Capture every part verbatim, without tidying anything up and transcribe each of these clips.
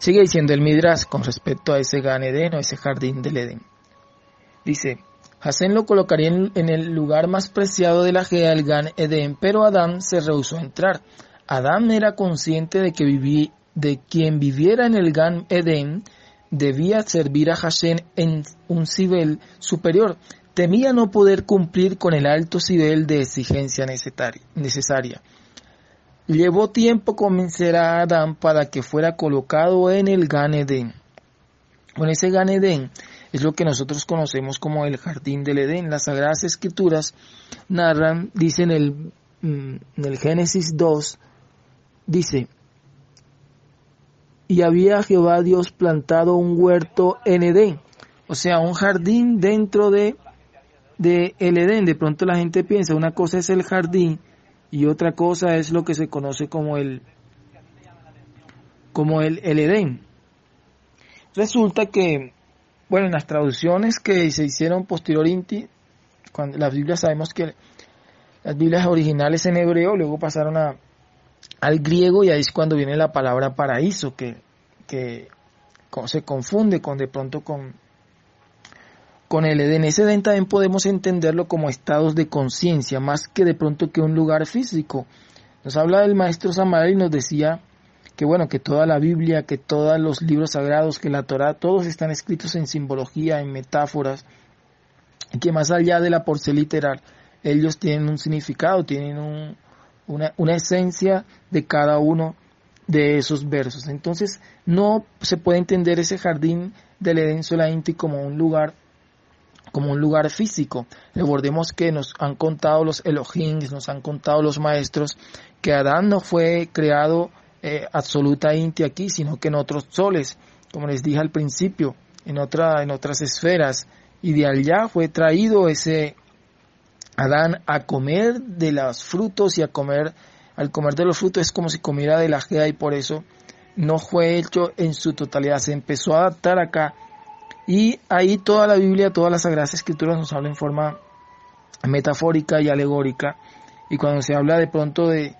Sigue diciendo el Midrash con respecto a ese Gan Edén o ese jardín del Edén. Dice, Hasén lo colocaría en, en el lugar más preciado de la Gea, el Gan Edén, pero Adán se rehusó a entrar. Adán era consciente de que viví, de quien viviera en el Gan Edén debía servir a Hashem en un nivel superior. Temía no poder cumplir con el alto nivel de exigencia necesaria. Llevó tiempo convencer a Adán para que fuera colocado en el Gan Edén. Bueno, ese Gan Edén es lo que nosotros conocemos como el Jardín del Edén. Las Sagradas Escrituras narran, dice en el, en el Génesis dos, dice, y había Jehová Dios plantado un huerto en Edén, o sea, un jardín dentro de, de el Edén. De pronto la gente piensa, una cosa es el jardín y otra cosa es lo que se conoce como el, como el, el Edén. Resulta que, bueno, en las traducciones que se hicieron posteriormente, cuando las Biblias, sabemos que las Biblias originales en hebreo luego pasaron a, al griego, y ahí es cuando viene la palabra paraíso, que, que se confunde con de pronto con, con el Edén. Ese Edén también podemos entenderlo como estados de conciencia, más que de pronto que un lugar físico. Nos habla del maestro Samael y nos decía que bueno, que toda la Biblia, que todos los libros sagrados, que la Torá, todos están escritos en simbología, en metáforas, y que más allá de la por sí literal, ellos tienen un significado, tienen un, una, una esencia de cada uno de esos versos. Entonces, no se puede entender ese jardín del Edén solamente como un lugar, como un lugar físico. Recordemos que nos han contado los Elohim, nos han contado los maestros, que Adán no fue creado Eh, absolutamente aquí, sino que en otros soles, como les dije al principio, en otra, en otras esferas, y de allá fue traído ese Adán a comer de los frutos, y a comer, al comer de los frutos es como si comiera de la Gea, y por eso no fue hecho en su totalidad, se empezó a adaptar acá, y ahí toda la Biblia, todas las Sagradas Escrituras nos hablan en forma metafórica y alegórica, y cuando se habla de pronto de,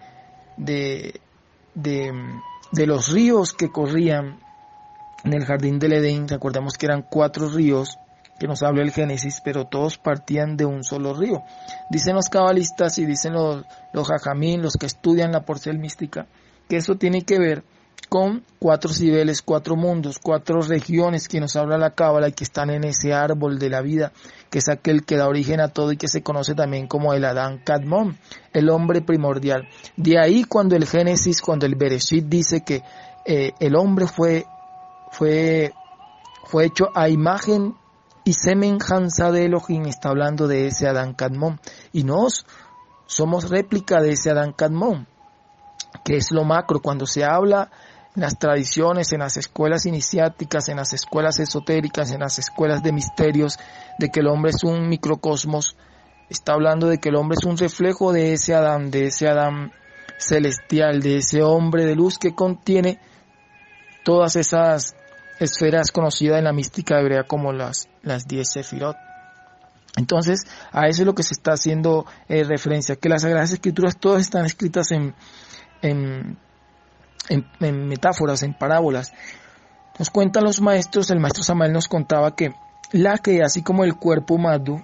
de De, de los ríos que corrían en el jardín del Edén, recordemos que eran cuatro ríos que nos habla el Génesis, pero todos partían de un solo río. Dicen los cabalistas y dicen los, los jajamín, los que estudian la porcel mística, que eso tiene que ver con cuatro niveles, cuatro mundos, cuatro regiones que nos habla la Cábala y que están en ese árbol de la vida, que es aquel que da origen a todo y que se conoce también como el Adán Kadmon, el hombre primordial. De ahí cuando el Génesis, cuando el Bereshit dice que eh, el hombre fue, fue, fue hecho a imagen y semejanza de Elohim, está hablando de ese Adán Kadmon, y nos somos réplica de ese Adán Kadmon, que es lo macro. Cuando se habla en las tradiciones, en las escuelas iniciáticas, en las escuelas esotéricas, en las escuelas de misterios, de que el hombre es un microcosmos, está hablando de que el hombre es un reflejo de ese Adán, de ese Adán celestial, de ese hombre de luz que contiene todas esas esferas conocidas en la mística hebrea como las, las diez sefirot. Entonces, a eso es lo que se está haciendo eh, referencia, que las Sagradas Escrituras todas están escritas en En, en, en metáforas, en parábolas. Nos cuentan los maestros, el maestro Samael nos contaba que la que, así como el cuerpo humano,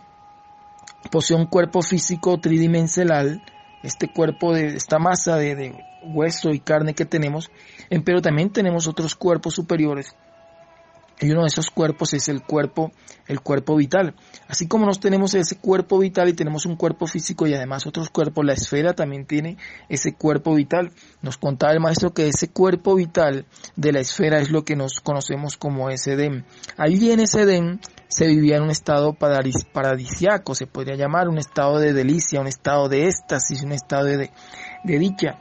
posee un cuerpo físico tridimensional, este cuerpo de esta masa de, de hueso y carne que tenemos, pero también tenemos otros cuerpos superiores, y uno de esos cuerpos es el cuerpo, el cuerpo vital. Así como nos tenemos ese cuerpo vital y tenemos un cuerpo físico y además otros cuerpos, la esfera también tiene ese cuerpo vital. Nos contaba el maestro que ese cuerpo vital de la esfera es lo que nos conocemos como ese Edén. Allí en ese Edén se vivía en un estado paradis, paradisiaco, se podría llamar un estado de delicia, un estado de éxtasis, un estado de, de, de dicha.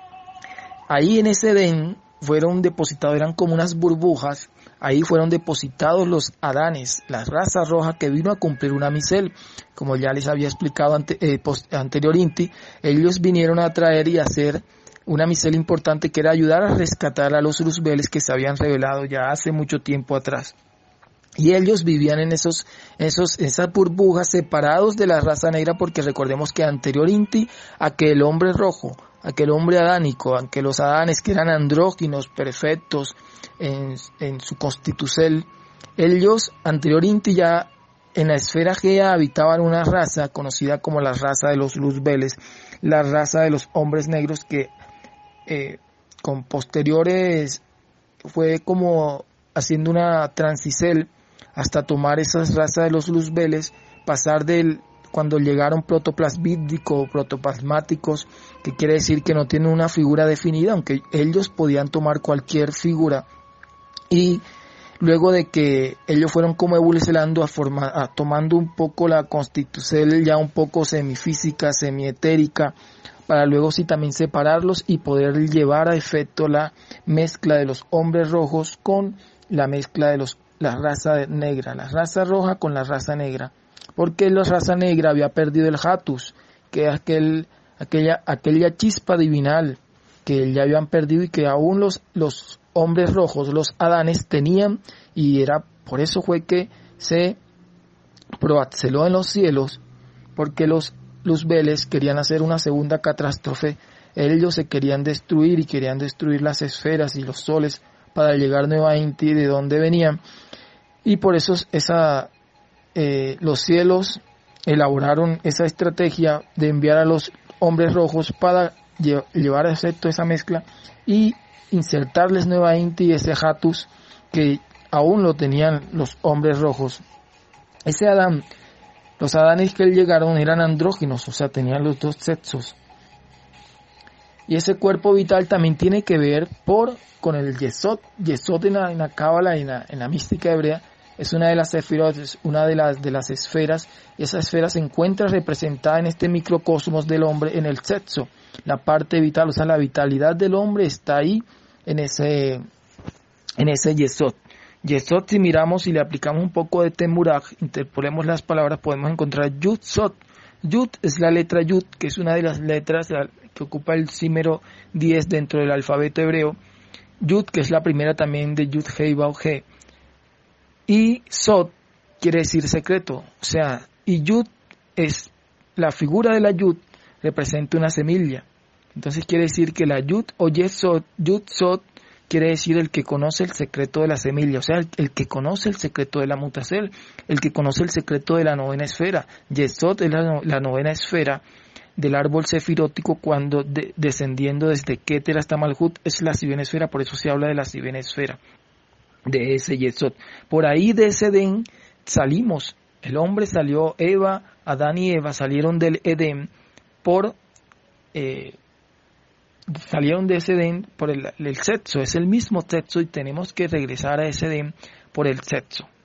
Ahí en ese Edén fueron depositados, eran como unas burbujas. Ahí fueron depositados los Adanes, la raza roja que vino a cumplir una misel. Como ya les había explicado ante, eh, post, anteriormente, ellos vinieron a traer y hacer una misel importante, que era ayudar a rescatar a los Luzbeles que se habían revelado ya hace mucho tiempo atrás. Y ellos vivían en esos, esos, esas burbujas separados de la raza negra, porque recordemos que anteriormente a que el hombre rojo aquel hombre adánico, aunque los Adanes que eran andróginos perfectos en, en su constitucel, ellos anteriormente ya en la esfera Gea habitaban una raza conocida como la raza de los Luzbeles, la raza de los hombres negros que eh, con posteriores fue como haciendo una transicel hasta tomar esa raza de los Luzbeles, pasar del cuando llegaron protoplasmídicos o protoplasmáticos, que quiere decir que no tienen una figura definida, aunque ellos podían tomar cualquier figura, y luego de que ellos fueron como evolucionando a, forma, a tomando un poco la constitución ya un poco semifísica, semietérica, para luego sí también separarlos y poder llevar a efecto la mezcla de los hombres rojos con la mezcla de los la raza negra, la raza roja con la raza negra, porque la raza negra había perdido el Hatus, que es aquel, aquella, aquella chispa divinal que ya habían perdido y que aún los, los hombres rojos, los Adanes tenían, y era por eso fue que se proaxeló en los cielos, porque los Luzbeles querían hacer una segunda catástrofe, ellos se querían destruir y querían destruir las esferas y los soles para llegar nuevamente de donde venían, y por eso esa, eh, los cielos elaboraron esa estrategia de enviar a los hombres rojos para lle- llevar a efecto esa mezcla y insertarles nuevamente ese Hatus que aún lo tenían los hombres rojos. Ese Adán, los Adanes que llegaron eran andróginos, o sea, tenían los dos sexos. Y ese cuerpo vital también tiene que ver por con el Yesod. Yesod en la, en la Cábala, en la, en la mística hebrea, es una de las sefirot, es una de las, de las esferas, y esa esfera se encuentra representada en este microcosmos del hombre, en el sexo, la parte vital, o sea, la vitalidad del hombre está ahí, en ese, en ese Yesod. Yesod, si miramos y le aplicamos un poco de Temuraj, interpolemos las palabras, podemos encontrar Yud Sod. Yud es la letra Yud, que es una de las letras que ocupa el símero diez dentro del alfabeto hebreo. Yud, que es la primera también de Yud Hei Vav He. Y Sod quiere decir secreto, o sea, y Yud es la figura de la Yud, representa una semilla. Entonces quiere decir que la Yud o Yesod, Yud Sod, quiere decir el que conoce el secreto de la semilla, o sea, el, el que conoce el secreto de la mutasel, el que conoce el secreto de la novena esfera. Yesod es la, la novena esfera del árbol sefirótico cuando de, descendiendo desde Keter hasta Malhut es la sivena esfera, por eso se habla de la sivena esfera, de ese Yesod. Por ahí de ese Edén salimos, el hombre salió, Eva, Adán y Eva salieron del Edén por... Eh, salieron de ese Edén por el, el sexo, es el mismo sexo y tenemos que regresar a ese Edén por el sexo.